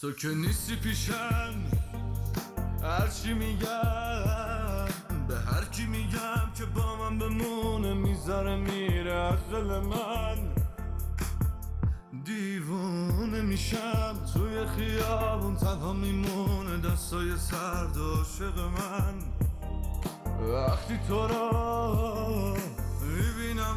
تو که نیستی پیشم، هرچی میگم به هر کی میگم که با من بمونه میذاره میره از دل من. دیوونه میشم توی خیابون، تنها میمونه دستای سرد عاشق من. وقتی تو رو میبینم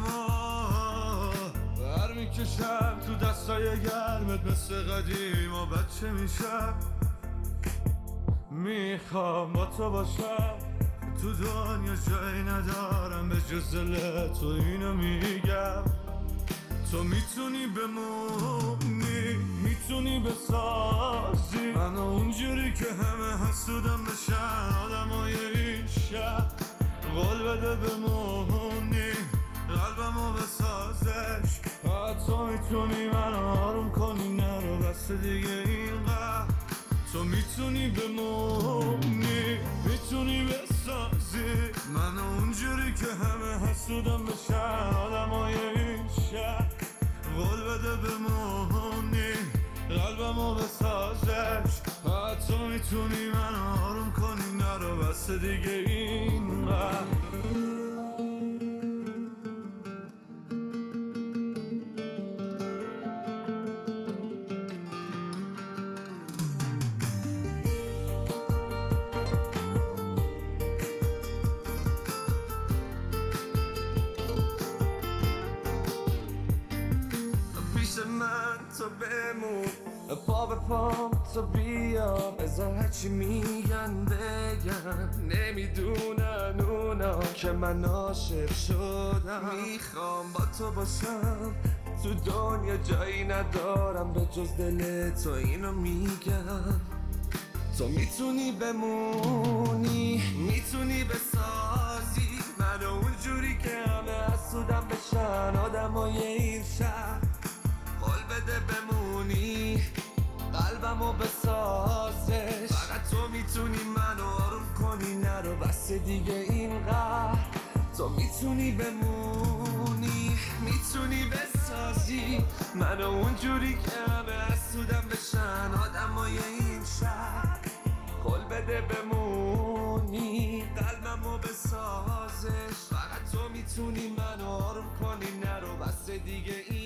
بر میکشم تو دستای گرمت، مثل قدیم و بچه میشم. میخوام با تو باشم، تو دنیا جایی ندارم به جز دل تو، اینو میگم. تو میتونی بمونی، میتونی بسازی منو اونجوری که همه حسودم بشن آدمای این شهر. قول بده بمونی، قلبمو بسازش. تو میتونی منو آروم کنی، نرو بس دیگه اینقدر. تو میتونی بمونی، میتونی بسازی منو اونجوری که همه حسودم بشن آدمای این شهر. قول بده بمونی، قلبمو بسازش. تو میتونی منو آروم کنی، نرو بس دیگه اینقدر. من تو بمون، پا به پام تو بیا، بذار هرچی میگن بگن. نمیدونن اونا که من عاشق شدم. میخوام با تو باشم، تو دنیا جایی ندارم به جز دل تو، اینو میگم. تو میتونی بمونی، میتونی بسازی منو اونجوری که همه حسودم بشن آدمای این شهر. قول بده بمونی، قلبمو بسازش. فقط تو میتونی منو آروم کنی، نرو بس دیگه اینقدر. تو میتونی بمونی، میتونی بسازی منو اونجوری که همه حسودم بشن آدمای این شهر. قول بده بمونی، قلبمو بسازش. فقط تو میتونی منو آروم کنی، نرو بس دیگه این